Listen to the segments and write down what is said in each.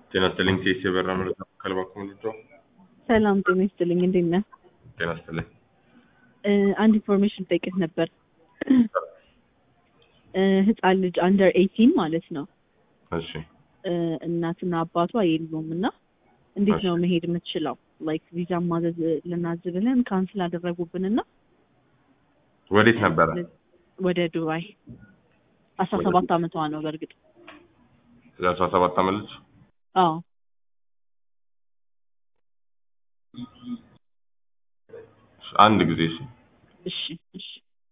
ጤና ይስጥልኝ ቴስ የበራ መረጃ ከልባኩም ልጆ ሰላም ጤና ይስጥልኝ። እንዴት ነህ? ጤና ይስጥልኝ። አንድ ኢንፎርሜሽን ጠይቅህ ነበር። ህፃን ልጅ አንደር 18 ማለት ነው። እሺ እናትና አባቷ የሉም እና እንዴት እሺ። ነው መሄድ የምትችለው? ላይክ ቪዛ ማዘዝ ልናዝ ብለን ካንስል አደረጉብንና ወዴት ነበረ? ወደ ዱባይ 17 ዓመቷ ነው በእርግጥ። የ17 ዓመት ልጅ? አዎ አንድ ጊዜ እሺ። እሺ እሺ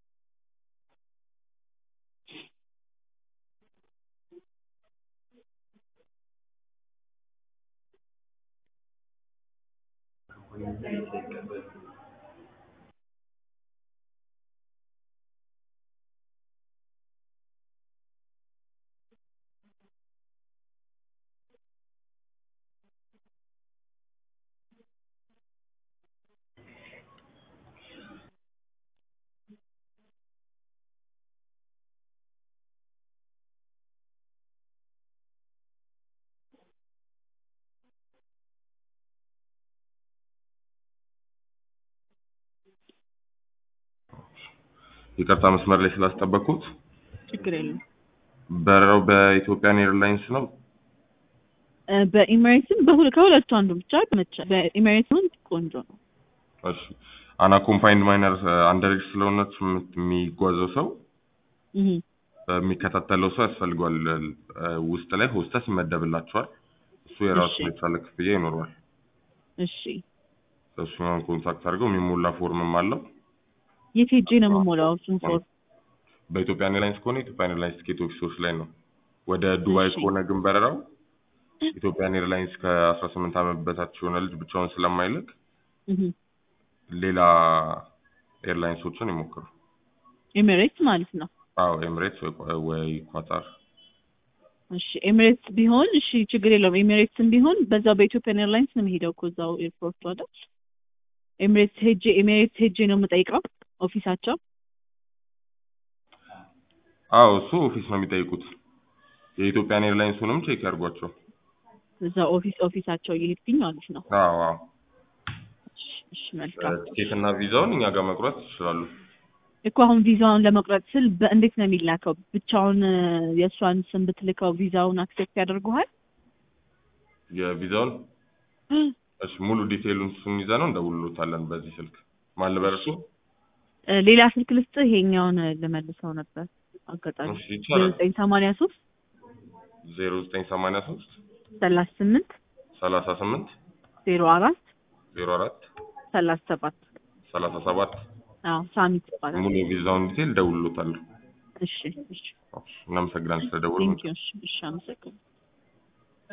ይቅርታ መስመር ላይ ስላስጠበቅኩት። ችግር የለም። በረራው በኢትዮጵያን ኤርላይንስ ነው? በኢሚሬትስም ከሁለቱ አንዱ ብቻ መቻ በኢሚሬትስም ቆንጆ ነው። እሺ አና ኮምፓይንድ ማይነር አንደር ስለሆነች የሚጓዘው ሰው እህ የሚከታተለው ሰው ያስፈልገዋል። ውስጥ ላይ ሆስተስ ይመደብላቸዋል። እሱ የራሱ እሺ የቻለ ክፍያ ይኖረዋል። እሺ እሱን ኮንታክት አድርገው የሚሞላ ፎርምም አለው። የት ሄጄ ነው የምሞላው እሱን ፎርም? በኢትዮጵያን ኤርላይንስ ከሆነ ኢትዮጵያን ኤርላይንስ ቲኬት ኦፊሶች ላይ ነው። ወደ ዱባይ እሺ ከሆነ ግን በረራው ኢትዮጵያን ኤርላይንስ ከ18 ዓመት በታች የሆነ ልጅ ብቻውን ስለማይልክ እህ ሌላ ኤርላይንሶችን ይሞክሩ። ኤሚሬትስ ማለት ነው። አዎ ኤሚሬትስ ወይ ኳታር። እሺ ኤሚሬትስ ቢሆን እሺ ችግር የለውም። ኤሚሬትስም ቢሆን በዛው በኢትዮጵያን ኤርላይንስ ነው የምሄደው እኮ እዛው ኤርፖርት አይደል? ኤሚሬትስ ሄጄ ነው የምጠይቀው ኦፊሳቸው። አዎ እሱ ኦፊስ ነው የሚጠይቁት። የኢትዮጵያን ኤርላይንሱንም ቼክ ያርጓቸው። እዛው ኦፊሳቸው እየሄድኩኝ ማለት ነው። አዎ አዎ። እሺ መልካም። ቲኬት እና ቪዛውን እኛ ጋር መቁረጥ ይችላሉ። እኮ አሁን ቪዛውን ለመቁረጥ ስል በእንዴት ነው የሚላከው? ብቻውን የእሷን ስም ብትልከው ቪዛውን አክሴፕት ያደርጉሃል? የቪዛውን እሺ ሙሉ ዲቴይሉን እሱን ይዘነው እንደውልሎታለን በዚህ ስልክ። ማን ልበርሱ? ሌላ ስልክ ልስጥህ? ይሄኛውን ልመልሰው ነበር አጋጣሚ። እሺ ይቻላል። 0983 0983 38 38 04 04 37 37 አዎ ሳሚት ይባላል። ሙሉ የቪዛውን ዲቴይል ደውልሎታለሁ። እሺ እሺ እናመሰግናለን ስለደወሉ። ቴንክ ዩ። እሺ አመሰግናለሁ።